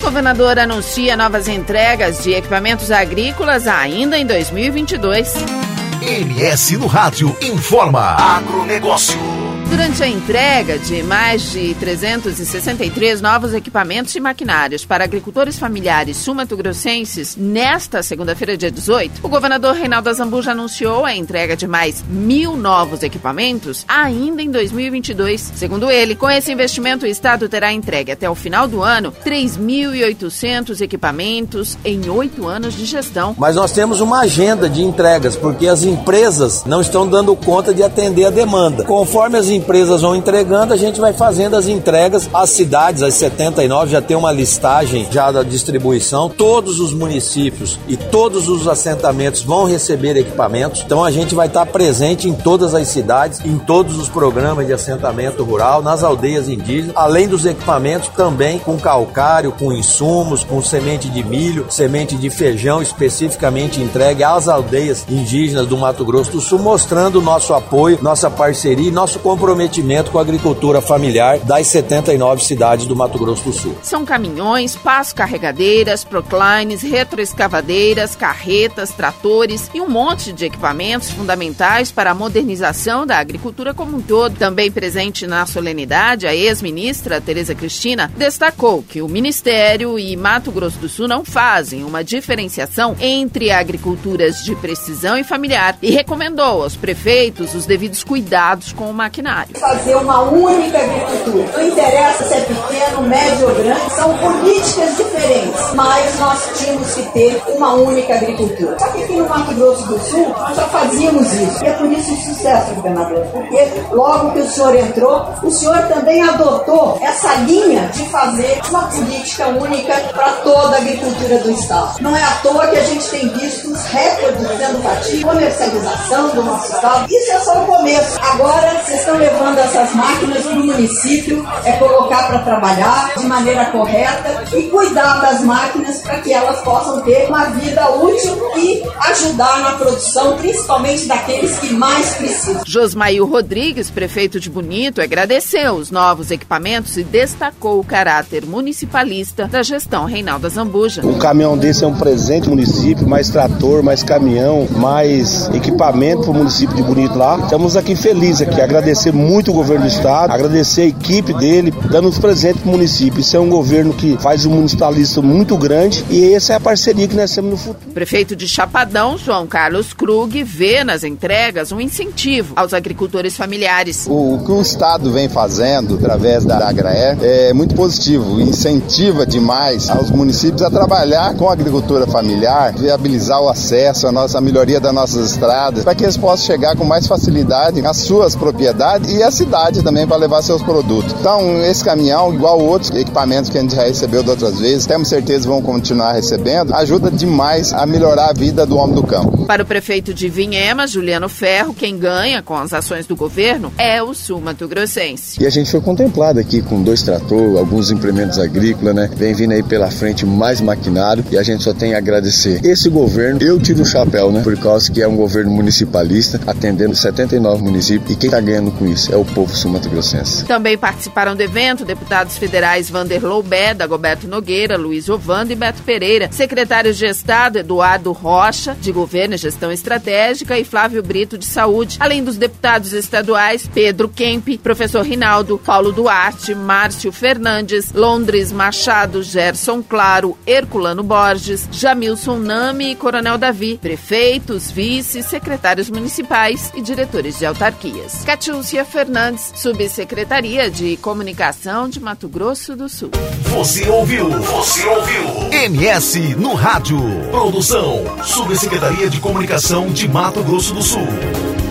governador anuncia novas entregas de equipamentos agrícolas ainda em 2022. MS no Rádio informa Agronegócio. Durante a entrega de mais de 363 novos equipamentos e maquinários para agricultores familiares sul-mato-grossenses, nesta segunda-feira, dia 18, o governador Reinaldo Azambuja anunciou a entrega de mais 1.000 novos equipamentos ainda em 2022. Segundo ele, com esse investimento, o Estado terá entregue até o final do ano 3.800 equipamentos em 8 anos de gestão. Mas nós temos uma agenda de entregas, porque as empresas não estão dando conta de atender a demanda. Conforme as empresas vão entregando, a gente vai fazendo as entregas às cidades, as 79, já tem uma listagem já da distribuição. Todos os municípios e todos os assentamentos vão receber equipamentos, então a gente vai estar presente em todas as cidades, em todos os programas de assentamento rural, nas aldeias indígenas, além dos equipamentos também com calcário, com insumos, com semente de milho, semente de feijão, especificamente entregue às aldeias indígenas do Mato Grosso do Sul, mostrando o nosso apoio, nossa parceria e nosso comprometimento com a agricultura familiar das 79 cidades do Mato Grosso do Sul. São caminhões, passo-carregadeiras, proclines, retroescavadeiras, carretas, tratores e um monte de equipamentos fundamentais para a modernização da agricultura como um todo. Também presente na solenidade, a ex-ministra Tereza Cristina destacou que o Ministério e Mato Grosso do Sul não fazem uma diferenciação entre agriculturas de precisão e familiar e recomendou aos prefeitos os devidos cuidados com o maquinário. Fazer uma única agricultura. Não interessa se é pequeno, médio ou grande, são políticas diferentes, mas nós tínhamos que ter uma única agricultura. Só que aqui no Mato Grosso do Sul, nós já fazíamos isso. E é por isso o sucesso, governador. Porque logo que o senhor entrou, o senhor também adotou essa linha de fazer uma política única para toda a agricultura do Estado. Não é à toa que a gente tem visto os recordes sendo batidos, comercialização do nosso Estado. Isso é só o começo. Agora, vocês estão levando essas máquinas para o município, colocar para trabalhar de maneira correta e cuidar das máquinas para que elas possam ter uma vida útil e ajudar na produção, principalmente daqueles que mais precisam. Josmail Rodrigues, prefeito de Bonito, agradeceu os novos equipamentos e destacou o caráter municipalista da gestão Reinaldo Azambuja. Um caminhão desse é um presente ao município, mais trator, mais caminhão, mais equipamento para o município de Bonito lá. Estamos aqui felizes, agradecer muito o governo do estado, agradecer a equipe dele, dando os presentes para o município. Isso é um governo que faz um municipalismo muito grande e essa é a parceria que nós temos no futuro. O prefeito de Chapadão, João Carlos Krug, vê nas entregas um incentivo aos agricultores familiares. O que o estado vem fazendo através da Agraer é muito positivo, incentiva demais aos municípios a trabalhar com a agricultura familiar, viabilizar o acesso, a melhoria das nossas estradas, para que eles possam chegar com mais facilidade às suas propriedades e a cidade também para levar seus produtos. Então, esse caminhão, igual outros equipamentos que a gente já recebeu de outras vezes, temos certeza que vão continuar recebendo, ajuda demais a melhorar a vida do homem do campo. Para o prefeito de Vinhemas, Juliano Ferro, quem ganha com as ações do governo é o sul-mato-grossense. E a gente foi contemplado aqui com 2 tratores, alguns implementos agrícolas, né? Vem vindo aí pela frente mais maquinário e a gente só tem a agradecer. Esse governo, eu tiro o chapéu, né? Por causa que é um governo municipalista, atendendo 79 municípios e quem está ganhando com isso é o povo sul-mato-grossense. Também participaram do evento deputados federais Vanderlou Bé, Dagoberto Nogueira, Luiz Ovando e Beto Pereira, secretários de Estado Eduardo Rocha, de Governo e Gestão Estratégica, e Flávio Brito, de Saúde, além dos deputados estaduais Pedro Kemp, Professor Rinaldo, Paulo Duarte, Márcio Fernandes, Londres Machado, Gerson Claro, Herculano Borges, Jamilson Nami e Coronel Davi, prefeitos, vices, secretários municipais e diretores de autarquias. Catiúcia Fernandes, Subsecretaria de Comunicação de Mato Grosso do Sul. Você ouviu MS no Rádio. Produção, Subsecretaria de Comunicação de Mato Grosso do Sul.